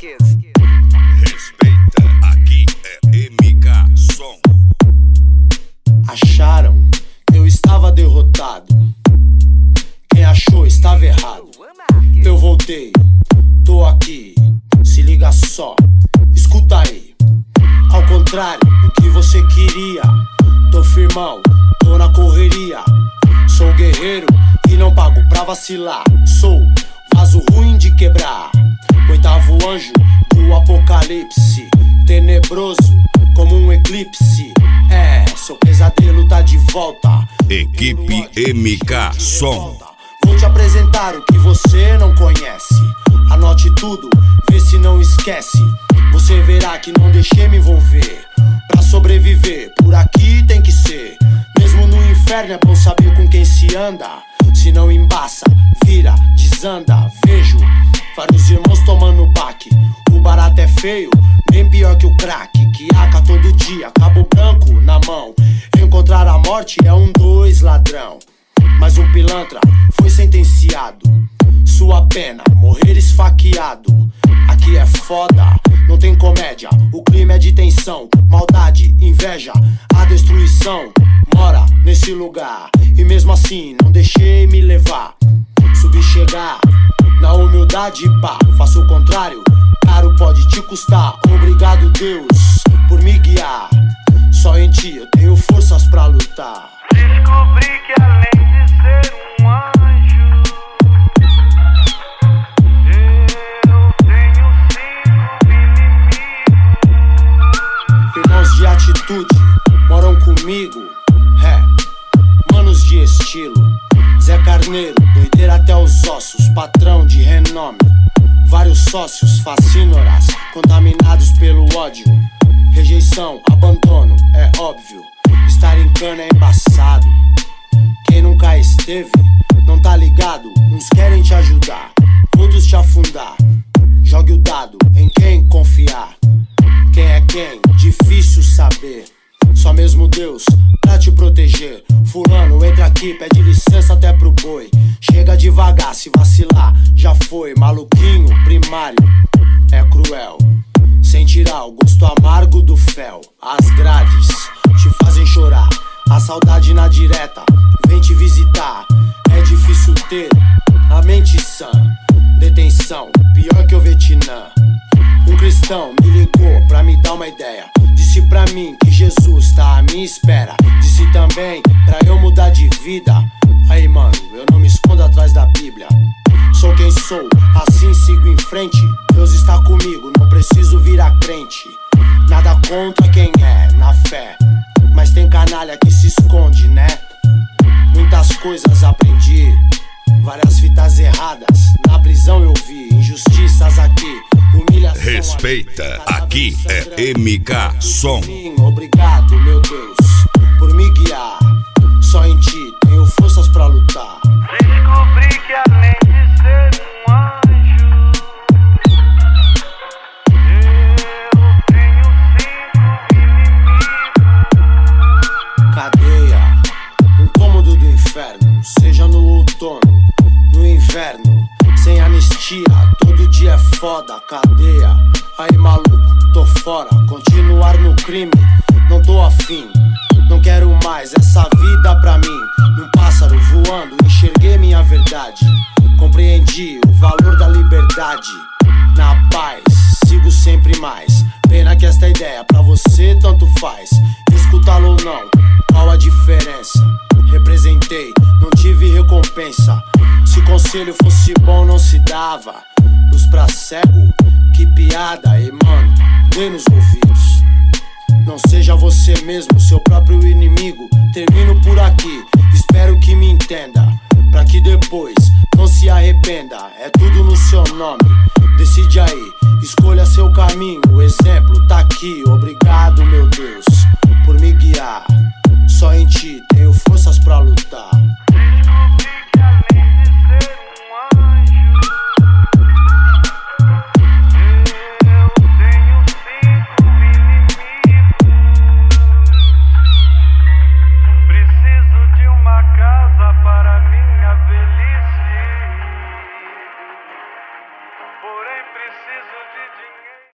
Respeita, aqui é MK Som. Acharam que eu estava derrotado. Quem achou estava errado. Eu voltei, tô aqui, se liga só, escuta aí. Ao contrário do que você queria, tô firmão, tô na correria. Sou guerreiro e não pago pra vacilar. Sou vaso ruim de quebrar, oitavo anjo do apocalipse, tenebroso como um eclipse. É, seu pesadelo tá de volta. Equipe MK Som. Vou te apresentar o que você não conhece. Anote tudo, vê se não esquece. Você verá que não deixei me envolver. Pra sobreviver, por aqui tem que ser. Mesmo no inferno é bom saber com quem se anda. Se não embaça, vira, desanda. Vejo vários irmãos tomando baque. O barato é feio, bem pior que o crack. Que aca todo dia, cabo branco na mão. Encontrar a morte é 2 ladrão. Mas um pilantra foi sentenciado. Sua pena, morrer esfaqueado. Aqui é foda, não tem comédia. O clima é de tensão, maldade, inveja. A destruição mora nesse lugar. E mesmo assim não deixei me levar. Subi chegar na humildade, pá. Faço o contrário, caro pode te custar. Obrigado Deus por me guiar. Só em ti eu tenho forças pra lutar. Descobri que além de ser um anjo, eu tenho 5 inimigos. Irmãos de atitude moram comigo. Manos de estilo. Zé Carneiro, doideira até os ossos. Patrão de renome. Vários sócios, fascínoras, contaminados pelo ódio. Rejeição, abandono, é óbvio. Estar em cana é embaçado. Quem nunca esteve, não tá ligado. Uns querem te ajudar, outros te afundar. Jogue o dado em quem confiar. Quem é quem? Difícil saber. Só mesmo Deus pra te proteger. Fulano, entra aqui, pede licença até pro boi. Chega devagar, se vacilar, já foi. Maluquinho, primário, é cruel. Sem tirar o gosto amargo do fel. As grades te fazem chorar. A saudade na direta vem te visitar. É difícil ter a mente sã. Detenção, pior que o Vietnã. Um cristão me ligou pra me dar uma ideia. Disse pra mim que Jesus tá à minha espera. Disse também pra eu mudar de vida. Aí mano, eu não me escondo atrás da Bíblia. Sou quem sou, assim sigo em frente. Deus está comigo, não preciso virar crente. Nada contra quem é, na fé. Mas tem canalha que se esconde, né? Muitas coisas aprendi, várias fitas erradas. Na prisão eu vi injustiças aqui, humilhação. Respeita, aqui é MK Som. Obrigado, meu Deus, por me guiar. Só em ti tenho forças pra lutar. Descobri que além de ser um anjo, eu tenho 5 inimigos. Cadeia, um cômodo do inferno. Seja no outono, no inverno. Sem anistia, todo dia é foda. Cadeia, aí maluco, tô fora. Continuar no crime, não tô afim. Não quero mais essa vida pra mim. Num pássaro voando, enxerguei minha verdade. Compreendi o valor da liberdade. Na paz, sigo sempre mais. Pena que esta ideia pra você tanto faz. Escutá-lo ou não, qual a diferença? Representei, não tive recompensa. Se conselho fosse bom não se dava. Luz pra cego, que piada. E mano, dê nos ouvidos. Não seja você mesmo, seu próprio inimigo. Termino por aqui, espero que me entenda. Pra que depois não se arrependa. É tudo no seu nome, decide aí. Escolha seu caminho, o exemplo tá aqui. Obrigado, meu Deus, por me guiar. Só em ti tenho forças pra lutar. Descobri que além de ser um anjo, eu tenho 5 inimigos. Preciso de uma casa para minha velhice. Porém preciso